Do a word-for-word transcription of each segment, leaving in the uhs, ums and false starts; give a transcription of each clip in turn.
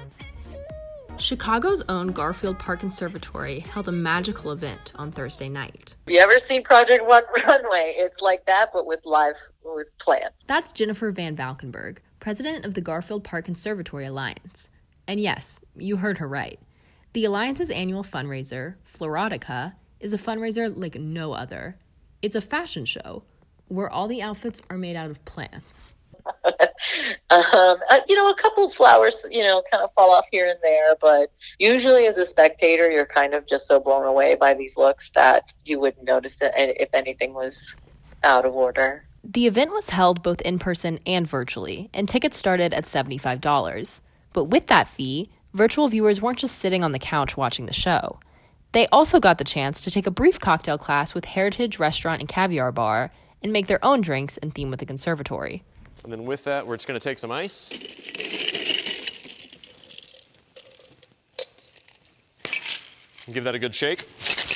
Chicago's own Garfield Park Conservatory held a magical event on Thursday night. Have you ever seen Project One Runway? It's like that, but with live, with plants. That's Jennifer Van Valkenburg, president of the Garfield Park Conservatory Alliance. And yes, you heard her right. The Alliance's annual fundraiser, Floratica, is a fundraiser like no other. It's a fashion show where all the outfits are made out of plants. um, uh, you know, a couple of flowers, you know, kind of fall off here and there, but usually as a spectator, you're kind of just so blown away by these looks that you wouldn't notice it if anything was out of order. The event was held both in person and virtually, and tickets started at seventy-five dollars. But with that fee, virtual viewers weren't just sitting on the couch watching the show. They also got the chance to take a brief cocktail class with Heritage Restaurant and Caviar Bar and make their own drinks in theme with the conservatory. And then with that, we're just going to take some ice. And give that a good shake.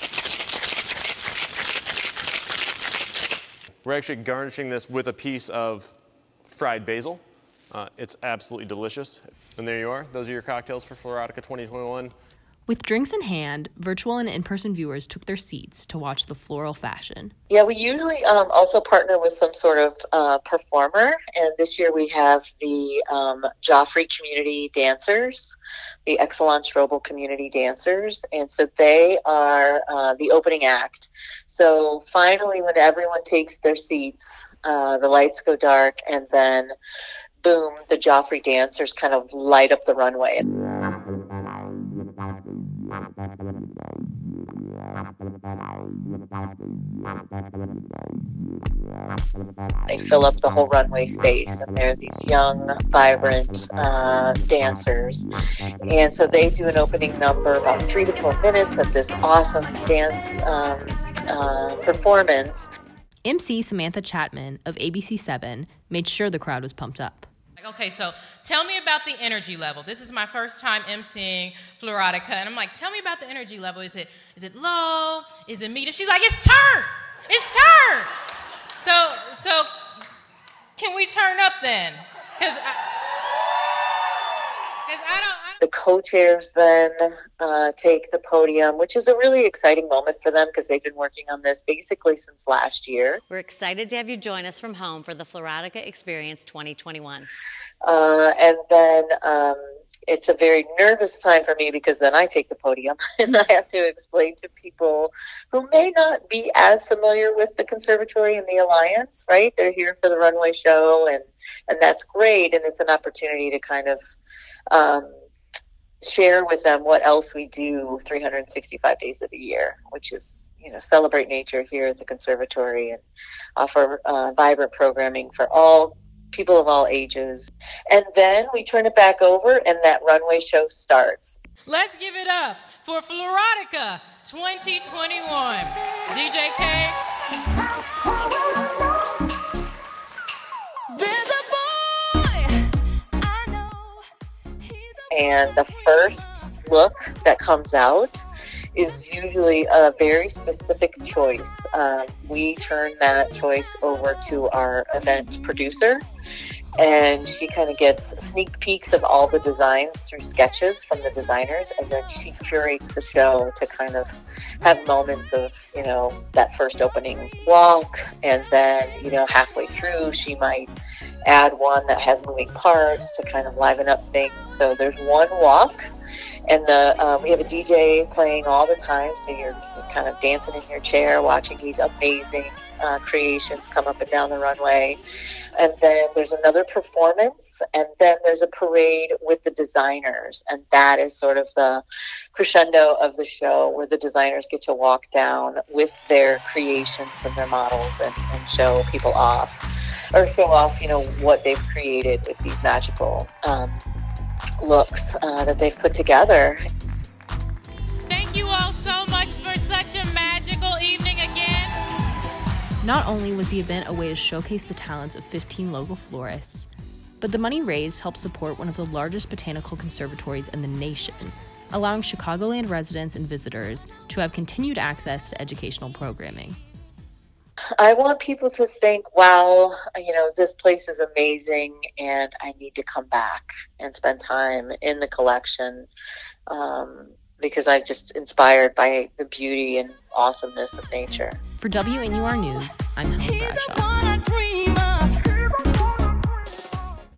We're actually garnishing this with a piece of fried basil. Uh, it's absolutely delicious. And there you are. Those are your cocktails for Floratica twenty twenty-one. With drinks in hand, virtual and in-person viewers took their seats to watch the floral fashion. Yeah, we usually um, also partner with some sort of uh, performer, and this year we have the um, Joffrey Community Dancers, the Excellence Strobel Community Dancers, and so they are uh, the opening act. So finally, when everyone takes their seats, uh, the lights go dark, and then boom, the Joffrey Dancers kind of light up the runway. They fill up the whole runway space, and they're these young, vibrant uh, dancers. And so they do an opening number, about three to four minutes of this awesome dance um, uh, performance. M C Samantha Chapman of A B C seven made sure the crowd was pumped up. Okay, so tell me about the energy level. This is my first time emceeing Floratica, and I'm like, tell me about the energy level. Is it is it low? Is it medium? She's like, it's turn. It's turn. So so can we turn up then? Because I, because I don't. I The co-chairs then uh, take the podium, which is a really exciting moment for them because they've been working on this basically since last year. We're excited to have you join us from home for the Floratica Experience twenty twenty-one. Uh, and then um, it's a very nervous time for me because then I take the podium and I have to explain to people who may not be as familiar with the conservatory and the Alliance, right? They're here for the runway show, and, and that's great, and it's an opportunity to kind of um, share with them what else we do three hundred sixty-five days of the year, which is, you know, celebrate nature here at the conservatory and offer uh, vibrant programming for all people of all ages. And then we turn it back over and that runway show starts. Let's give it up for Floratica twenty twenty-one. D J K. And the first look that comes out is usually a very specific choice. Um, we turn that choice over to our event producer, and she kind of gets sneak peeks of all the designs through sketches from the designers, and then she curates the show to kind of have moments of, you know, that first opening walk, and then, you know, halfway through she might add one that has moving parts to kind of liven up things. So there's one walk, and the um, we have a D J playing all the time, so you're, you're kind of dancing in your chair watching these amazing uh, creations come up and down the runway. And then there's another performance, and then there's a parade with the designers, and that is sort of the crescendo of the show, where the designers get to walk down with their creations and their models and, and show people off, or show off, you know, what they've created with these magical um, looks uh, that they've put together. Thank you all so much for such a magical evening again. Not only was the event a way to showcase the talents of fifteen local florists, but the money raised helped support one of the largest botanical conservatories in the nation, allowing Chicagoland residents and visitors to have continued access to educational programming. I want people to think, wow, you know, this place is amazing and I need to come back and spend time in the collection um, because I'm just inspired by the beauty and awesomeness of nature. For W N U R News, I'm Helen Bradshaw.